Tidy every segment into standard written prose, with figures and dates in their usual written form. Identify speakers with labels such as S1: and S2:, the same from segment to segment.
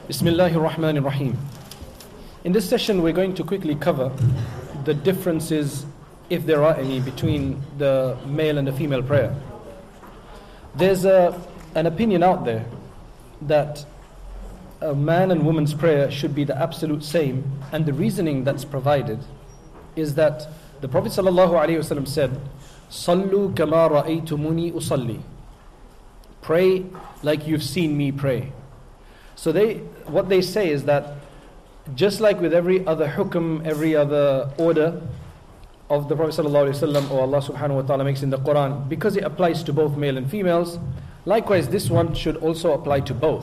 S1: Bismillahir Rahmanir Rahim. In this session, we're going to quickly cover the differences, if there are any, between the male and the female prayer. There's an opinion out there that a man and woman's prayer should be the absolute same, and the reasoning that's provided is that the Prophet ﷺ said, "Sallu kama ra'aytumuni usalli." Pray like you've seen me pray. So what they say is that just like with every other hukm, every other order of the Prophet ﷺ or Allah subhanahu wa ta'ala makes in the Quran, because it applies to both male and females, likewise this one should also apply to both.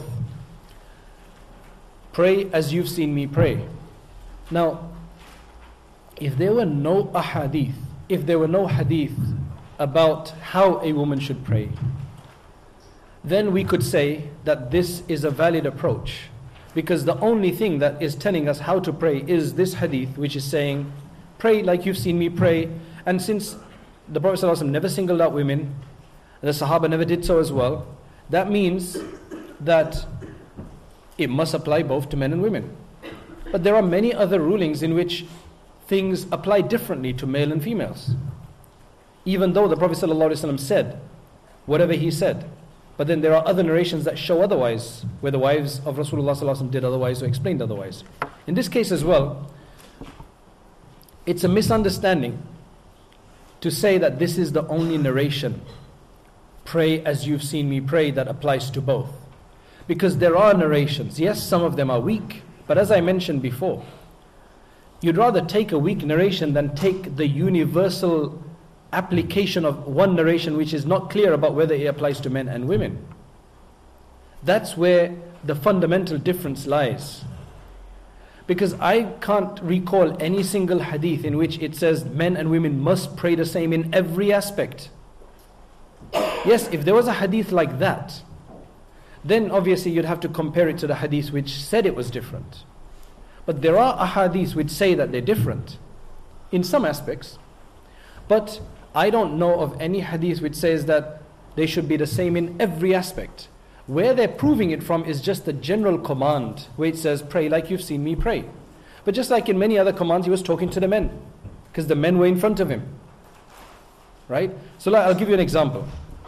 S1: Pray as you've seen me pray. Now, if there were no ahadith, if there were no hadith about how a woman should pray, then we could say that this is a valid approach, because the only thing that is telling us how to pray is this hadith, which is saying, pray like you've seen me pray. And since the Prophet ﷺ never singled out women, and the Sahaba never did so as well, that means that it must apply both to men and women. But there are many other rulings in which things apply differently to male and females, even though the Prophet ﷺ said whatever he said. But then there are other narrations that show otherwise, where the wives of Rasulullah ﷺ did otherwise or explained otherwise. In this case as well, it's a misunderstanding to say that this is the only narration, pray as you've seen me pray, that applies to both. Because there are narrations, yes, some of them are weak, but as I mentioned before, you'd rather take a weak narration than take the universal application of one narration which is not clear about whether it applies to men and women. That's where the fundamental difference lies. Because I can't recall any single hadith in which it says men and women must pray the same in every aspect. Yes, if there was a hadith like that, then obviously you'd have to compare it to the hadith which said it was different. But there are ahadith which say that they're different in some aspects, but I don't know of any hadith which says that they should be the same in every aspect. Where they're proving it from is just the general command, where it says, pray like you've seen me pray. But just like in many other commands, he was talking to the men, because the men were in front of him. Right? So I'll give you an example.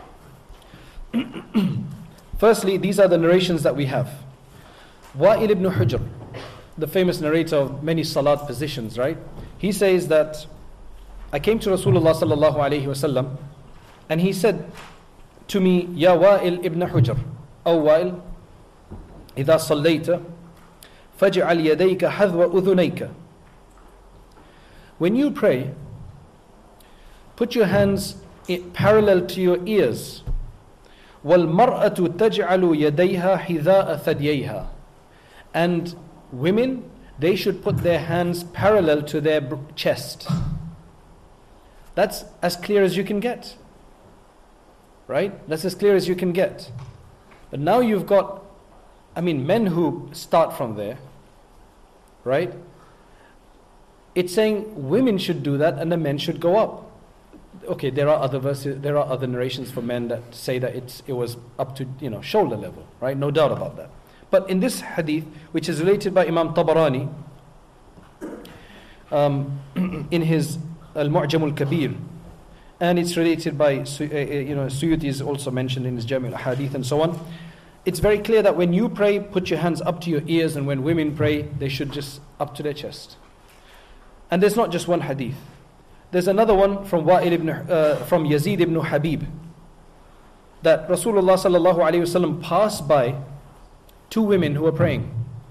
S1: Firstly, these are the narrations that we have. Wa'il ibn Hujr, the famous narrator of many salat positions, right? He says that I came to Rasulullah sallallahu alayhi wasallam, and he said to me, Ya Wa'il ibn Hujr, O Wa'il, إذا صليت فاجعل يديك حذو أذنيك. When you pray, put your hands parallel to your ears. وَالْمَرْأَةُ تَجْعَلُ يَدَيْهَا حِذَاءَ ثَدْيَيْهَا. And women, they should put their hands parallel to their chest. That's as clear as you can get. Right? That's as clear as you can get. But now you've got, men who start from there. Right? It's saying women should do that and the men should go up. Okay, there are other verses, there are other narrations for men that say that it was up to, shoulder level. Right? No doubt about that. But in this hadith, which is related by Imam Tabarani, in his Al-Mu'jam al-Kabir, and it's related by Suyuti is also mentioned in his Jami' al-Hadith and so on. It's very clear that when you pray, put your hands up to your ears, and when women pray, they should just up to their chest. And there's not just one hadith. There's another one from from Yazid ibn Habib, that Rasulullah sallallahu alaihi wasallam passed by two women who were praying.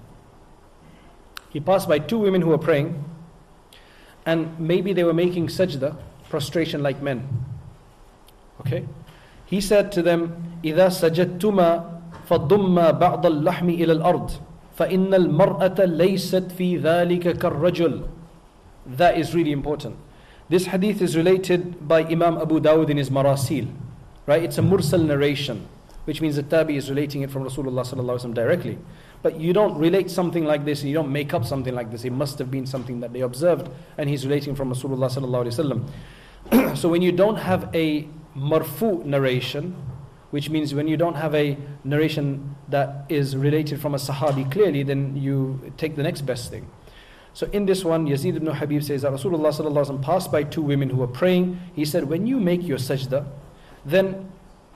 S1: He passed by two women who were praying, and maybe they were making sajda, prostration like men. Okay? He said to them, إِذَا سَجَدْتُمَا فَضُمَّا بَعْضَ اللَّحْمِ إِلَى الْأَرْضِ فَإِنَّ الْمَرْأَةَ لَيْسَتْ فِي ذَلِكَ كَالرَّجُلِ. That is really important. This hadith is related by Imam Abu Dawud in his Marasil. Right? It's a mursal narration, which means the tabi is relating it from Rasulullah sallallahu alaihi wasallam directly. But you don't relate something like this, and you don't make up something like this. It must have been something that they observed, and he's relating from Rasulullah sallallahu alaihi wasallam. So when you don't have a marfu narration, which means when you don't have a narration that is related from a Sahabi clearly, then you take the next best thing. So in this one, Yazid ibn Habib says that Rasulullah sallallahu alaihi wasallam passed by two women who were praying. He said, when you make your sajda, then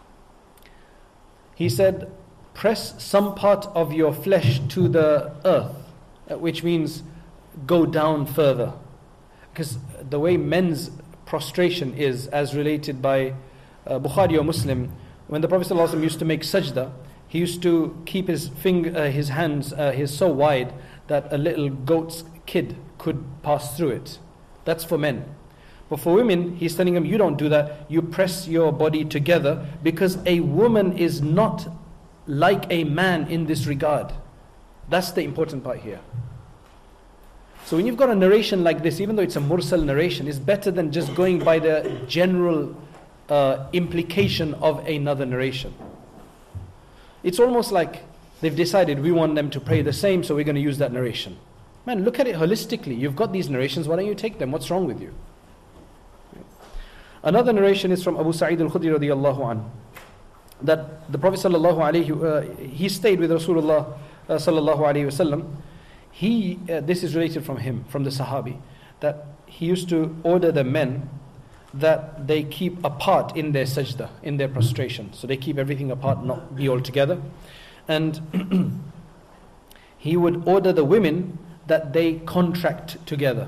S1: he said, press some part of your flesh to the earth, which means go down further. Because the way men's prostration is, as related by Bukhari or Muslim, when the Prophet ﷺ used to make sajda, he used to keep his hands so wide that a little goat's kid could pass through it. That's for men. But for women, he's telling them, you don't do that. You press your body together, because a woman is not like a man in this regard. That's the important part here. So when you've got a narration like this, even though it's a mursal narration, it's better than just going by the general implication of another narration. It's almost like they've decided we want them to pray the same, so we're going to use that narration. Man, look at it holistically. You've got these narrations, why don't you take them? What's wrong with you? Another narration is from Abu Sa'id al-Khudri radiyallahu anhu, that the Prophet sallallahu alayhi he stayed with Rasulullah sallallahu alayhi wasallam. This is related from him, from the Sahabi, that he used to order the men that they keep apart in their sajda, in their prostration. So they keep everything apart, not be all together. And he would order the women that they contract together.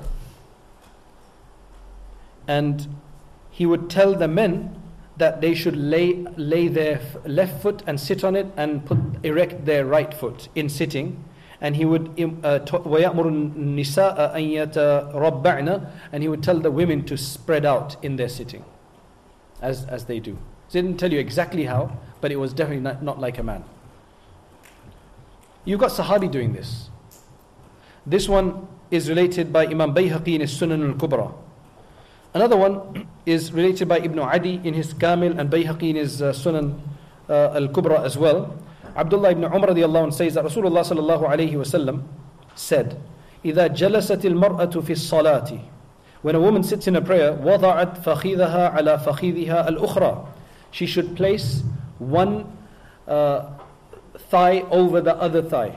S1: And he would tell the men that they should lay their left foot and sit on it and erect their right foot in sitting. And he would وَيَأْمُرُ النِّسَاءَ أَن يَتَرَبَّعْنَ, and he would tell the women to spread out in their sitting, as they do. So he didn't tell you exactly how, but it was definitely not like a man. You've got Sahabi doing this. This one is related by Imam Bayhaqi in his Sunan al-Kubra. Another one is related by Ibn Adi in his Kamil, and Bayhaqi in his Sunan al-Kubra as well. Abdullah ibn Umar radiallahu anh says that Rasulullah sallallahu alayhi wasallam said, إِذَا جَلَسَتِ الْمَرْأَةُ فِي الصَّلَاةِ, when a woman sits in a prayer, وَضَعَتْ فَخِذَهَا عَلَى فَخِذِهَا الْأُخْرَى, she should place one thigh over the other thigh.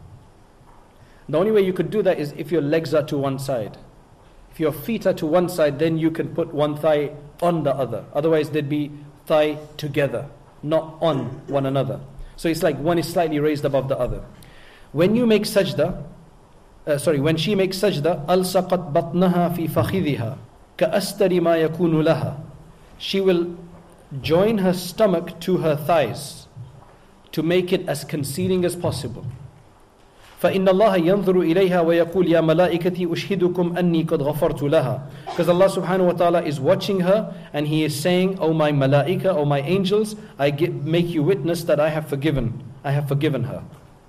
S1: The only way you could do that is if your legs are to one side. If your feet are to one side, then you can put one thigh on the other. Otherwise there'd be thigh together, not on one another. So it's like one is slightly raised above the other. When you make sajda, when she makes sajda, أَلْسَقَتْ بَطْنَهَا فِي فَخِذِهَا كَأَسْتَرِ مَا يَكُونُ لَهَا, she will join her stomach to her thighs to make it as concealing as possible. فَإِنَّ اللَّهَ يَنْظُرُ إِلَيْهَا وَيَقُولُ يَا مَلَائِكَتِي أُشْهِدُكُمْ أَنِّي قَدْ غَفَرْتُ لَهَا. Because Allah subhanahu wa ta'ala is watching her, and He is saying, O my malaika, O my angels, make you witness that I have forgiven her.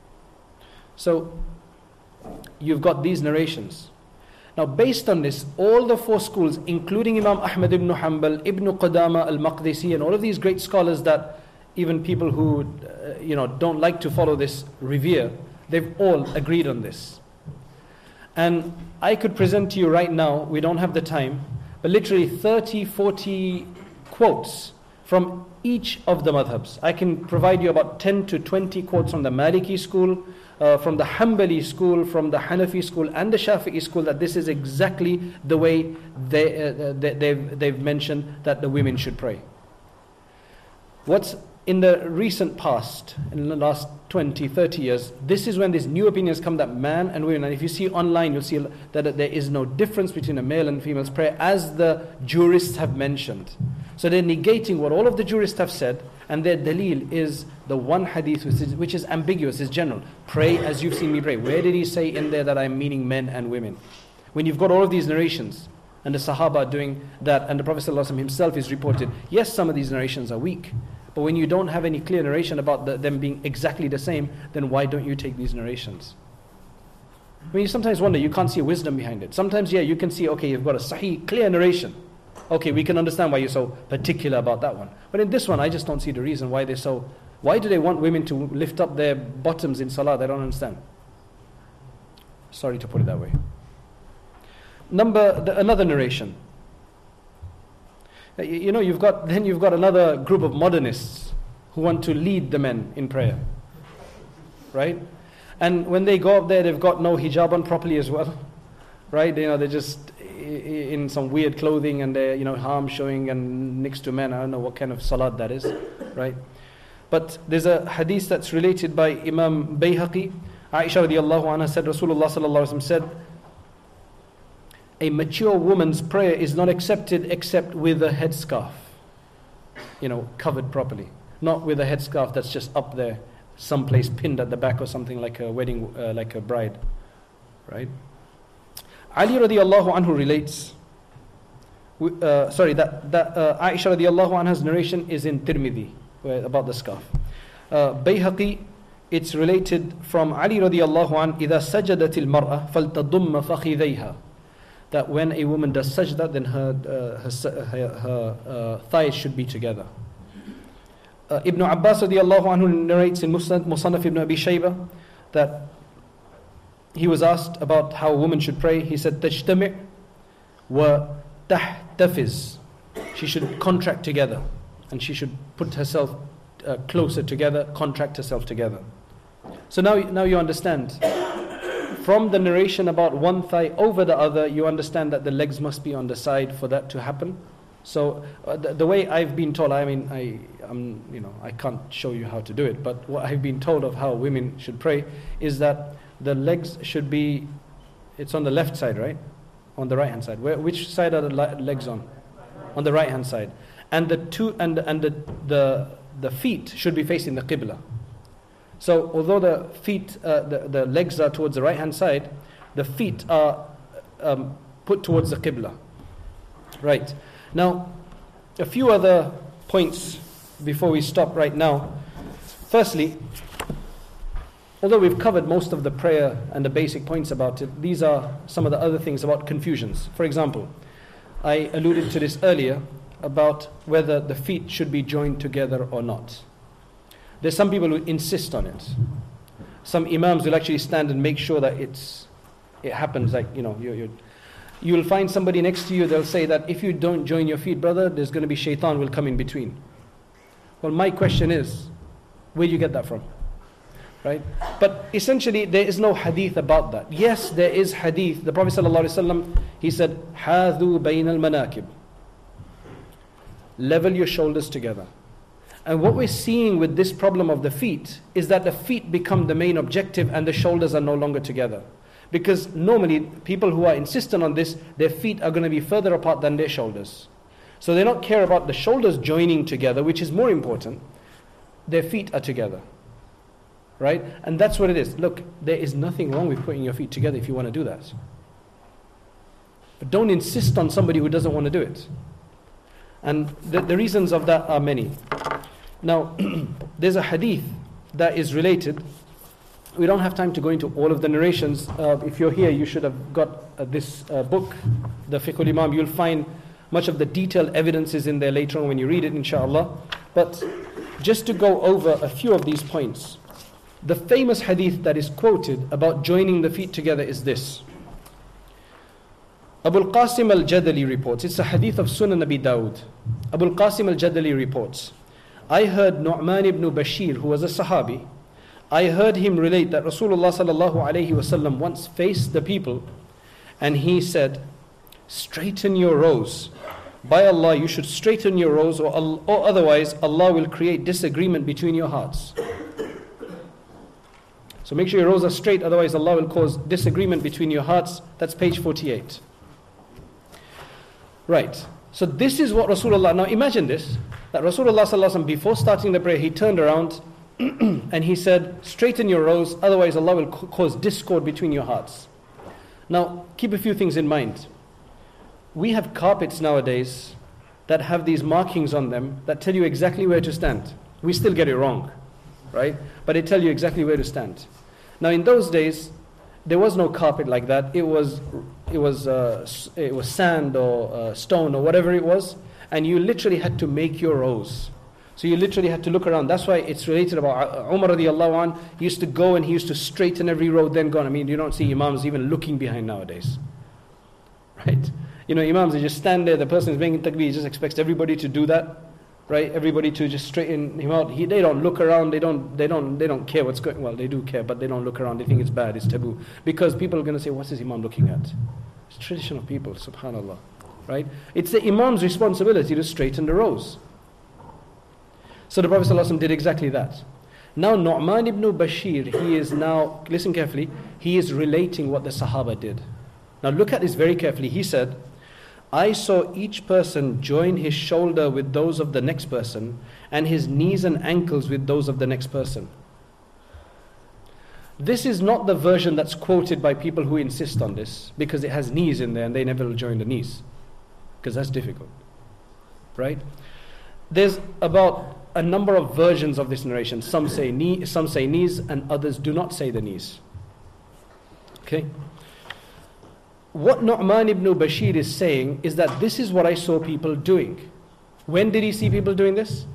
S1: So you've got these narrations. Now based on this, all the four schools, including Imam Ahmad ibn Hanbal, Ibn Qudama al-Maqdisi, and all of these great scholars that even people who don't like to follow this revere, they've all agreed on this. And I could present to you right now, we don't have the time, but literally 30, 40 quotes from each of the madhabs. I can provide you about 10 to 20 quotes from the Maliki school, from the Hanbali school, from the Hanafi school, and the Shafi'i school, that this is exactly the way they've mentioned that the women should pray. What's in the recent past, in the last 20, 30 years, this is when these new opinions come that man and women, and if you see online, you'll see that there is no difference between a male and female's prayer, as the jurists have mentioned. So they're negating what all of the jurists have said, and their dalil is the one hadith which is ambiguous, is general. Pray as you've seen me pray. Where did he say in there that I'm meaning men and women? When you've got all of these narrations, and the Sahaba are doing that, and the Prophet ﷺ himself is reported, yes, some of these narrations are weak, but when you don't have any clear narration about them being exactly the same, then why don't you take these narrations? I mean, you sometimes wonder, you can't see a wisdom behind it. Sometimes, yeah, you can see, okay, you've got a sahih, clear narration. Okay, we can understand why you're so particular about that one. But in this one, I just don't see the reason why they're so... Why do they want women to lift up their bottoms in salah? I don't understand. Sorry to put it that way. Another narration. You've got another group of modernists who want to lead the men in prayer. Right? And when they go up there, they've got no hijab on properly as well. Right? You know, they're just in some weird clothing and they're, you know, arms showing and next to men. I don't know what kind of salat that is. Right? But there's a hadith that's related by Imam Bayhaqi. Aisha radiallahu anha said, Rasulullah sallallahu alaihi wasallam said, a mature woman's prayer is not accepted except with a headscarf, you know, covered properly. Not with a headscarf that's just up there, someplace pinned at the back or something like a wedding, like a bride, right? Ali radiallahu anhu relates, Aisha radiallahu anha's narration is in Tirmidhi, about the scarf. Bayhaqi, it's related from Ali radiallahu anhu, إِذَا سَجَدَتِ الْمَرْأَةِ فَلْتَضُمَّ فَخِذَيْهَا, that when a woman does sajda, then her thighs should be together. Ibn Abbas radiallahu anhu narrates in Musannaf ibn Abi Shayba that he was asked about how a woman should pray. He said, تَجْتَمِعْ وَتَحْتَفِزْ, she should contract together, and she should put herself closer together, contract herself together. So now you understand. From the narration about one thigh over the other, you understand that the legs must be on the side for that to happen. So the way I've been told, I mean, I can't show you how to do it, but what I've been told of how women should pray is that the legs should be, it's on the left side, right? On the right hand side. Which side are the legs on? On the right hand side. And the feet should be facing the Qibla. So although the feet, the legs are towards the right hand side, the feet are put towards the Qibla. Right. Now, a few other points before we stop right now. Firstly, although we've covered most of the prayer and the basic points about it, these are some of the other things about confusions. For example, I alluded to this earlier about whether the feet should be joined together or not. There's some people who insist on it. Some imams will actually stand and make sure that it happens. Like, you know, you'll find somebody next to you, they'll say that if you don't join your feet, brother, there's going to be shaitan will come in between. Well, my question is, where do you get that from? Right? But essentially, there is no hadith about that. Yes, there is hadith. The Prophet ﷺ, he said, حَاذُوا بَيْنَ الْمَنَاكِبِ, level your shoulders together. And what we're seeing with this problem of the feet is that the feet become the main objective and the shoulders are no longer together. Because normally, people who are insistent on this, their feet are going to be further apart than their shoulders. So they don't care about the shoulders joining together, which is more important. Their feet are together. Right? And that's what it is. Look, there is nothing wrong with putting your feet together if you want to do that. But don't insist on somebody who doesn't want to do it. And the reasons of that are many. Now, there's a hadith that is related. We don't have time to go into all of the narrations. If you're here, you should have got this book, the Fiqh al-Imam. You'll find much of the detailed evidences in there later on when you read it, inshallah. But just to go over a few of these points. The famous hadith that is quoted about joining the feet together is this. Abu al-Qasim al-Jadali reports. It's a hadith of Sunan Abi Dawud. Abu al-Qasim al-Jadali reports, I heard Nu'man ibn Bashir, who was a Sahabi, I heard him relate that Rasulullah sallallahu alayhi wasallam once faced the people and he said, straighten your rows. By Allah, you should straighten your rows or otherwise Allah will create disagreement between your hearts. So make sure your rows are straight, otherwise Allah will cause disagreement between your hearts. That's page 48. Right. So this is what Rasulullah, now imagine this, that Rasulullah sallallahu alaihi wasallam, before starting the prayer, he turned around and he said, straighten your rows, otherwise Allah will cause discord between your hearts. Now, keep a few things in mind. We have carpets nowadays that have these markings on them that tell you exactly where to stand. We still get it wrong, right? But they tell you exactly where to stand. Now, in those days, there was no carpet like that. It was sand or stone or whatever it was, and you literally had to make your rows. So you literally had to look around. That's why it's related about Umar radiallahu anh. He used to go and he used to straighten every row, then go on. I mean, you don't see imams even looking behind nowadays, right? You know, imams, they just stand there. The person is making takbir, he just expects everybody to do that, right? Everybody to just straighten him out. They don't look around. They don't care what's going. Well, they do care, but they don't look around. They think it's bad. It's taboo because people are going to say, "What's this imam looking at?" It's tradition of people. Subhanallah, right? It's the imam's responsibility to straighten the rows. So the Prophet ﷺ did exactly that. Now Nu'man ibn Bashir, he is now, listen carefully, he is relating what the Sahaba did. Now look at this very carefully. He said, I saw each person join his shoulder with those of the next person and his knees and ankles with those of the next person. This is not the version that's quoted by people who insist on this, because it has knees in there and they never will join the knees, because that's difficult, right? There's about a number of versions of this narration. Some say knees, and others do not say the knees. Okay? What Nu'man ibn Bashir is saying is that this is what I saw people doing. When did he see people doing this?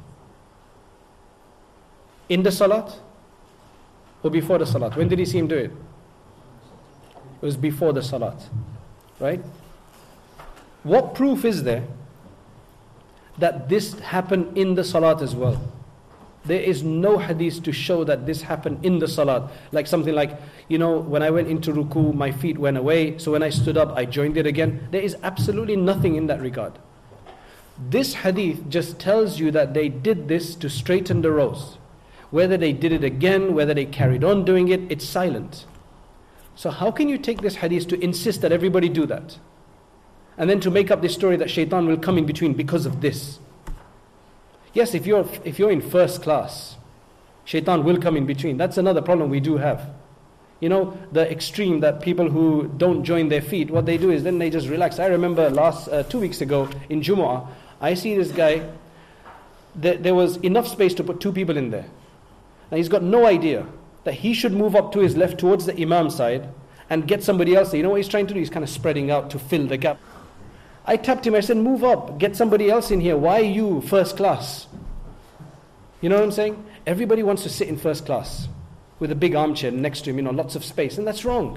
S1: In the salat? Or before the salat? When did he see him do it? It was before the salat. Right? What proof is there that this happened in the salat as well? There is no hadith to show that this happened in the salat. Like something like, when I went into ruku, my feet went away, so when I stood up, I joined it again. There is absolutely nothing in that regard. This hadith just tells you that they did this to straighten the rows. Whether they did it again, whether they carried on doing it, it's silent. So how can you take this hadith to insist that everybody do that? And then to make up this story that shaitan will come in between because of this. Yes, if you're in first class, shaitan will come in between. That's another problem we do have. The extreme that people who don't join their feet, what they do is then they just relax. I remember 2 weeks ago in Jumu'ah, I see this guy, there was enough space to put 2 people in there. Now he's got no idea that he should move up to his left towards the imam side and get somebody else there. You know what he's trying to do? He's kind of spreading out to fill the gap. I tapped him, I said, move up, get somebody else in here. Why are you first class? You know what I'm saying? Everybody wants to sit in first class with a big armchair next to him, lots of space, and that's wrong.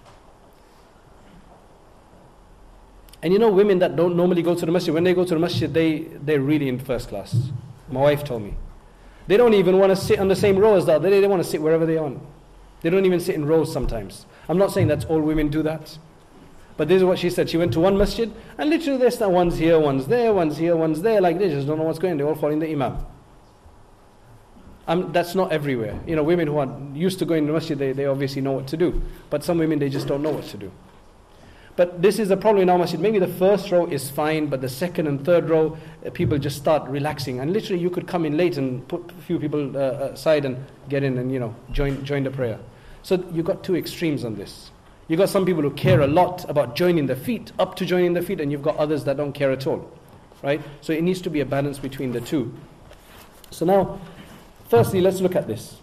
S1: And women that don't normally go to the masjid, when they go to the masjid, they're really in first class. My wife told me. They don't even want to sit on the same row as the other. They want to sit wherever they want. They don't even sit in rows sometimes. I'm not saying that's all women do that. But this is what she said. She went to one masjid, and literally there's one's here, one's there, one's here, one's there. Like they just don't know what's going on. They're all following the imam. That's not everywhere. Women who are used to going to the masjid, they obviously know what to do. But some women, they just don't know what to do. But this is a problem in our masjid. Maybe the first row is fine, but the second and third row, people just start relaxing. And literally you could come in late and put a few people aside and get in and, join the prayer. So you've got 2 extremes on this. You've got some people who care a lot about joining the feet, up to joining the feet, and you've got others that don't care at all. Right? So it needs to be a balance between the 2. So now, firstly, let's look at this.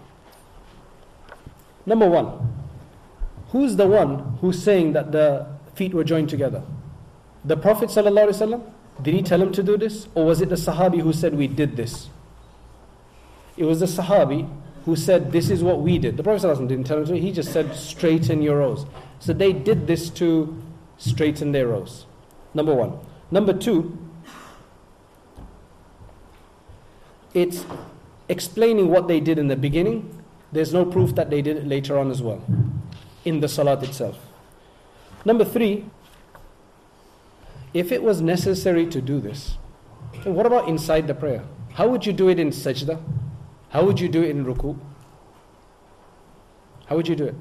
S1: Number 1. Who's the one who's saying that the feet were joined together? The Prophet ﷺ? Did he tell him to do this? Or was it the Sahabi who said we did this? It was the Sahabi who said this is what we did. The Prophet ﷺ didn't tell him to. He just said straighten your rows. So they did this to straighten their rows. Number 1. Number 2, it's explaining what they did in the beginning. There's no proof that they did it later on as well, in the salat itself. Number 3, if it was necessary to do this, then what about inside the prayer? How would you do it in sajda? How would you do it in ruku? How would you do it?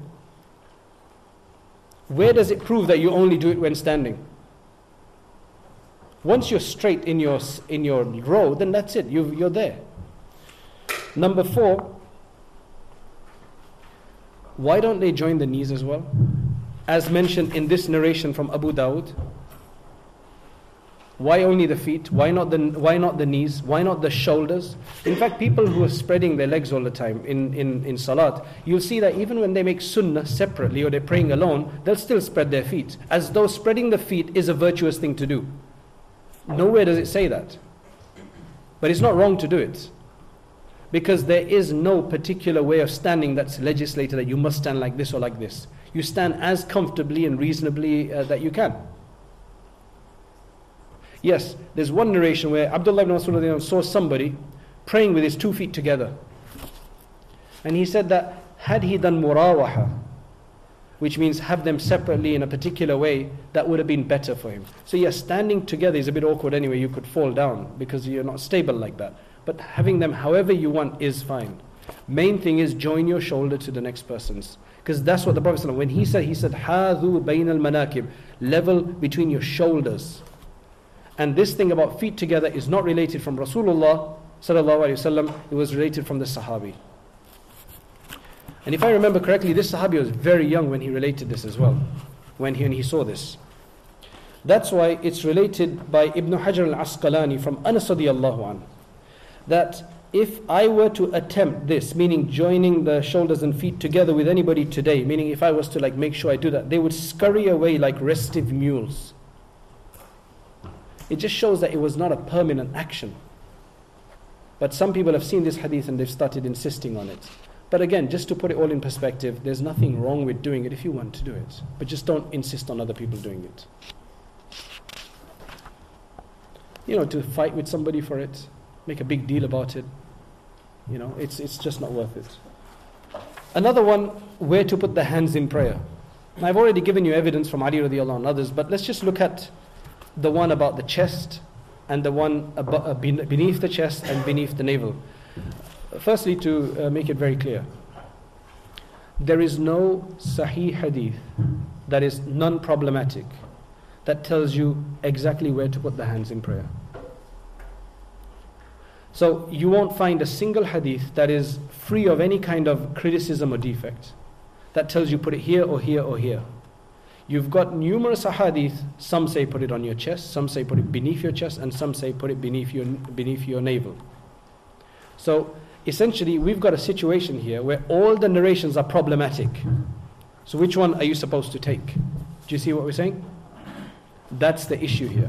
S1: Where does it prove that you only do it when standing? Once you're straight in your row, then that's it, you're there. Number 4, why don't they join the knees as well? As mentioned in this narration from Abu Dawud. Why only the feet? Why not the knees? Why not the shoulders? In fact, people who are spreading their legs all the time in salat, you'll see that even when they make sunnah separately or they're praying alone, they'll still spread their feet, as though spreading the feet is a virtuous thing to do. Nowhere does it say that. But it's not wrong to do it. Because there is no particular way of standing that's legislated that you must stand like this or like this. You stand as comfortably and reasonably that you can. Yes, there's one narration where Abdullah ibn Mas'ud saw somebody praying with his 2 feet together. And he said that had he done murawaha, which means have them separately in a particular way, that would have been better for him. So yes, standing together is a bit awkward anyway, you could fall down because you're not stable like that. But having them however you want is fine. Main thing is join your shoulder to the next person's. Because that's what the Prophet ﷺ, when he said, Hadhu bayn al-manakib, level between your shoulders. And this thing about feet together is not related from Rasulullah sallallahu alaihi wasallam, it was related from the Sahabi. And if I remember correctly, this Sahabi was very young when he related this as well, when he saw this. That's why it's related by Ibn Hajar al-Asqalani from Anas radiyallahu anhu, that if I were to attempt this, meaning joining the shoulders and feet together with anybody today, meaning if I was to make sure I do that, they would scurry away like restive mules. It just shows that it was not a permanent action. But some people have seen this hadith and they've started insisting on it. But again, just to put it all in perspective, there's nothing wrong with doing it if you want to do it. But just don't insist on other people doing it. To fight with somebody for it, make a big deal about it. It's just not worth it. Another one, where to put the hands in prayer. Now, I've already given you evidence from Ali radiallahu anhu and others, but let's just look at the one about the chest and the one beneath the chest and beneath the navel. Firstly, to make it very clear, there is no sahih hadith that is non-problematic that tells you exactly where to put the hands in prayer. So you won't find a single hadith that is free of any kind of criticism or defect that tells you put it here or here or here. You've got numerous ahadith, some say put it on your chest, some say put it beneath your chest, and some say put it beneath your navel. So essentially we've got a situation here where all the narrations are problematic. So which one are you supposed to take? Do you see what we're saying? That's the issue here.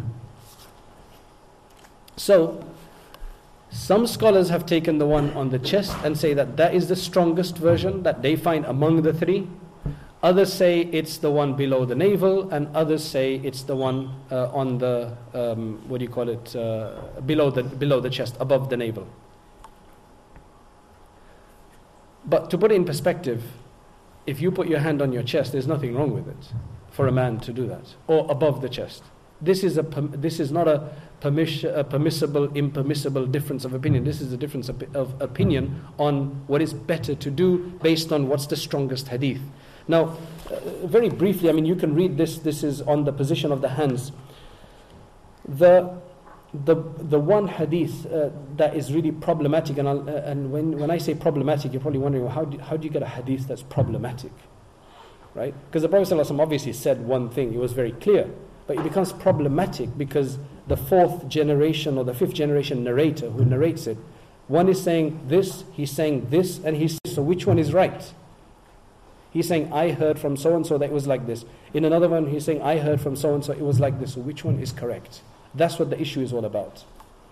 S1: So some scholars have taken the one on the chest and say that is the strongest version that they find among the 3. Others say it's the one below the navel, and others say it's the one on the below the chest, above the navel. But to put it in perspective, if you put your hand on your chest, there's nothing wrong with it for a man to do that, or above the chest. This is not a permissible, impermissible difference of opinion. This is a difference of opinion on what is better to do based on what's the strongest hadith. Now, very briefly, you can read this. This is on the position of the hands. The one hadith that is really problematic, and when I say problematic, you're probably wondering, well, how do you get a hadith that's problematic, right? Because the Prophet ﷺ obviously said one thing; it was very clear, but it becomes problematic because the 4th generation or the 5th generation narrator who narrates it, one is saying this, he's saying this, and so which one is right? He's saying, I heard from so-and-so that it was like this. In another one, he's saying, I heard from so-and-so it was like this. So which one is correct? That's what the issue is all about.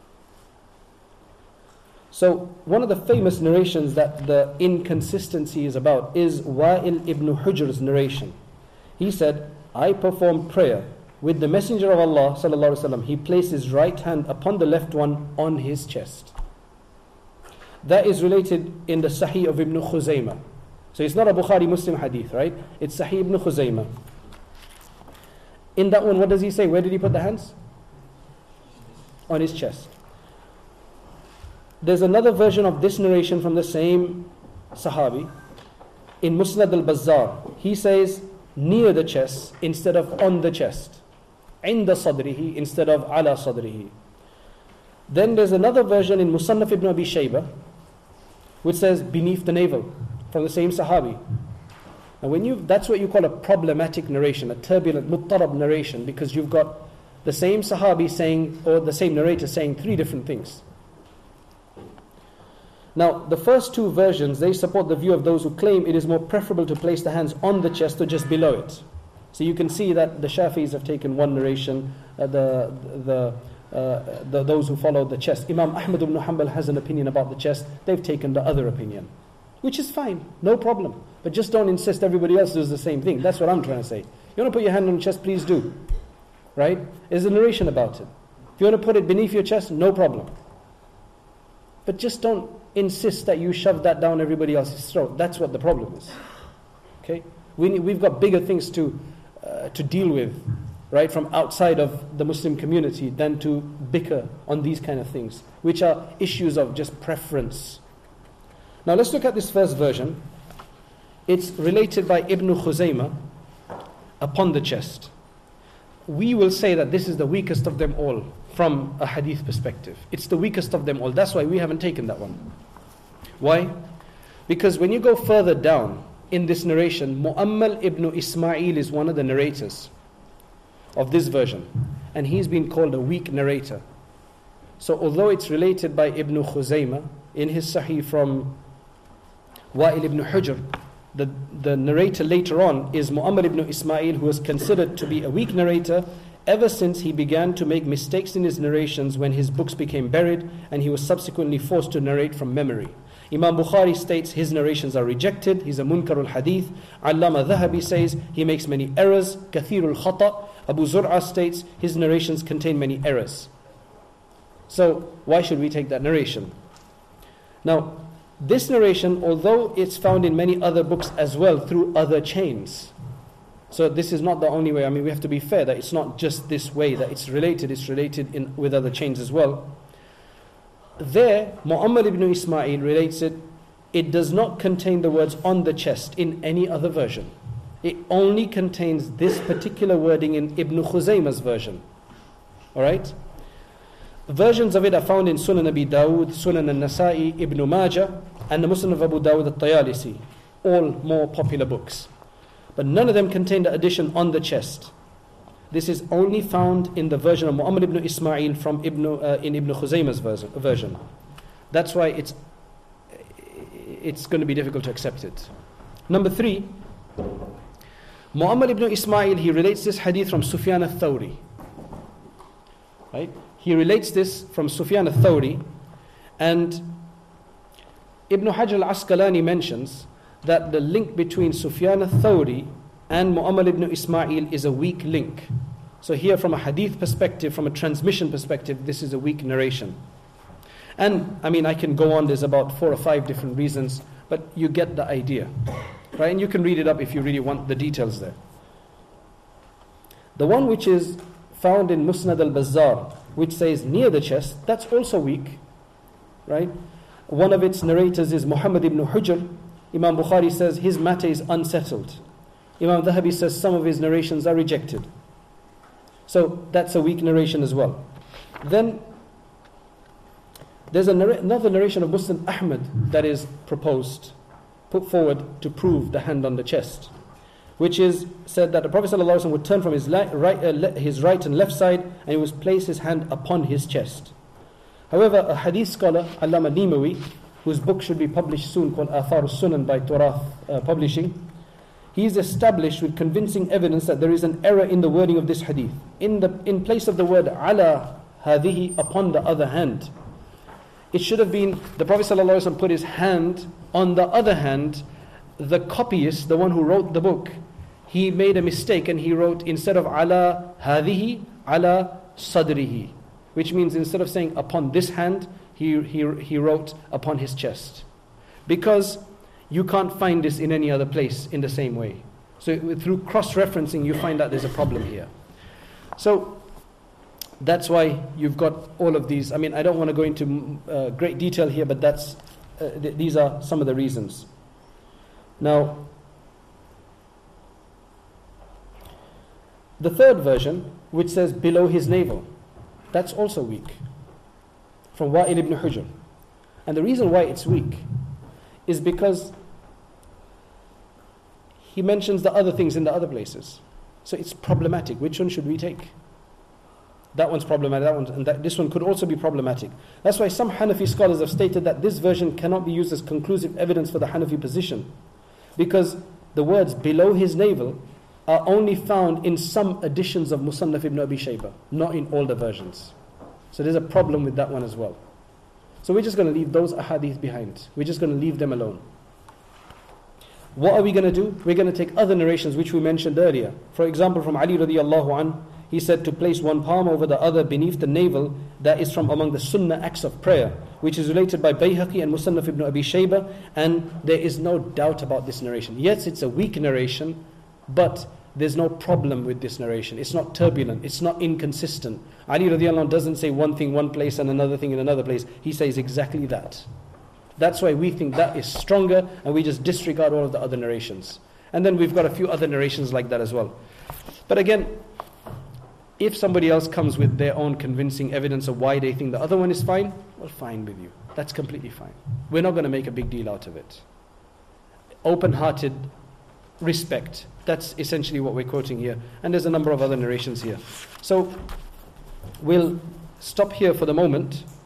S1: So one of the famous narrations that the inconsistency is about is Wa'il ibn Hujr's narration. He said, I performed prayer with the Messenger of Allah sallallahu alaihi wasallam. He placed his right hand upon the left one on his chest. That is related in the Sahih of Ibn Khuzaymah. So it's not a Bukhari Muslim hadith, right? It's Sahih ibn Khuzaymah. In that one, what does he say? Where did he put the hands? On his chest. There's another version of this narration from the same Sahabi. In Musnad al-Bazzar, he says near the chest instead of on the chest. Inda sadrihi instead of ala sadrihi. Then there's another version in Musannaf ibn Abi Shaybah which says beneath the navel, from the same Sahabi. And that's what you call a problematic narration, a turbulent, muttarab narration, because you've got the same Sahabi saying, or the same narrator saying 3 different things. Now, the first 2 versions, they support the view of those who claim it is more preferable to place the hands on the chest or just below it. So you can see that the Shafi'is have taken one narration, those who follow the chest. Imam Ahmad ibn Hanbal has an opinion about the chest, they've taken the other opinion. Which is fine, no problem. But just don't insist everybody else does the same thing. That's what I'm trying to say. You want to put your hand on your chest, please do. Right? There's a narration about it. If you want to put it beneath your chest, no problem. But just don't insist that you shove that down everybody else's throat. That's what the problem is. Okay? We've got bigger things to deal with, right, from outside of the Muslim community than to bicker on these kind of things, which are issues of just preference. Now let's look at this first version. It's related by Ibn Khuzaymah upon the chest. We will say that this is the weakest of them all from a hadith perspective. It's the weakest of them all. That's why we haven't taken that one. Why? Because when you go further down in this narration, Mu'ammal ibn Ismail is one of the narrators of this version, and he's been called a weak narrator. So although it's related by Ibn Khuzaymah in his Sahih from Wa'il ibn Hujr, the narrator later on is Mu'ammal ibn Ismail, who was considered to be a weak narrator ever since he began to make mistakes in his narrations when his books became buried and he was subsequently forced to narrate from memory. Imam Bukhari states his narrations are rejected. He's a munkarul hadith. Allama Dhahabi says he makes many errors. Kathirul khata. Abu Zur'a states his narrations contain many errors. So why should we take that narration? Now, this narration, although it's found in many other books as well through other chains, so this is not the only way. I mean, we have to be fair that it's not just this way that it's related with other chains as well. There, Mu'ammal ibn Ismail relates it. It does not contain the words on the chest in any other version. It only contains this particular wording in Ibn Khuzaymah's version. Alright? Versions of it are found in Sunan Abi Dawud, Sunan al-Nasa'i, Ibn Majah, and the Musnad of Abu Dawud al-Tayalisi. All more popular books. But none of them contain the addition on the chest. This is only found in the version of Mu'ammal ibn Ismail from in Ibn Khuzaymah's version. That's why it's going to be difficult to accept it. Number 3, Mu'ammal ibn Ismail, he relates this hadith from Sufyan al-Thawri. Right? He relates this from Sufyan al-Thawri, and Ibn Hajar al-Asqalani mentions that the link between Sufyan al-Thawri and Mu'ammal ibn Ismail is a weak link. So here, from a hadith perspective, from a transmission perspective, this is a weak narration. And I mean, I can go on, there's about 4 or 5 different reasons, but you get the idea, right? And you can read it up if you really want the details there. The one which is found in Musnad al-Bazzar, which says near the chest, that's also weak, right? One of its narrators is Muhammad ibn Hujr. Imam Bukhari says his matter is unsettled. Imam Dhahabi says some of his narrations are rejected. So that's a weak narration as well. Then there's another narration of Muslim Ahmad that is put forward to prove the hand on the chest, which is said that the Prophet ﷺ would turn from his right and left side and he would place his hand upon his chest. However, a hadith scholar, Allama Nimawi, whose book should be published soon, called Athar al-Sunan by Turath Publishing, he is established with convincing evidence that there is an error in the wording of this hadith. In place of the word ala hadihi, upon the other hand, it should have been the Prophet ﷺ put his hand on the other hand. The copyist, the one who wrote the book, he made a mistake and he wrote, instead of ala hadihi, ala sadrihi, which means instead of saying upon this hand, he wrote upon his chest, because you can't find this in any other place in the same way. So through cross-referencing, you find out there's a problem here. So that's why you've got all of these. I mean, I don't want to go into great detail here, but these are some of the reasons. Now, the third version, which says below his navel, that's also weak, from Wa'il ibn Hujr. And the reason why it's weak is because he mentions the other things in the other places. So it's problematic. Which one should we take? That one's problematic, that one, and this one could also be problematic. That's why some Hanafi scholars have stated that this version cannot be used as conclusive evidence for the Hanafi position, because the words below his navel are only found in some editions of Musannaf ibn Abi Shaybah, not in all the versions. So there's a problem with that one as well. So we're just going to leave those ahadith behind. We're just going to leave them alone. What are we going to do? We're going to take other narrations which we mentioned earlier. For example, from Ali radiallahu anh,
S2: he said to place one palm over the other beneath the navel, that is from among the sunnah acts of prayer, which is related by Bayhaqi and Musannaf ibn Abi Shayba, and there is no doubt about this narration. Yes, it's a weak narration, but there's no problem with this narration. It's not turbulent, it's not inconsistent. Ali radiallahu anhu doesn't say one thing one place and another thing in another place. He says exactly that. That's why we think that is stronger, and we just disregard all of the other narrations. And then we've got a few other narrations like that as well. But again, if somebody else comes with their own convincing evidence of why they think the other one is fine, well, fine with you. That's completely fine. We're not going to make a big deal out of it. Open-hearted respect. That's essentially what we're quoting here. And there's a number of other narrations here. So we'll stop here for the moment.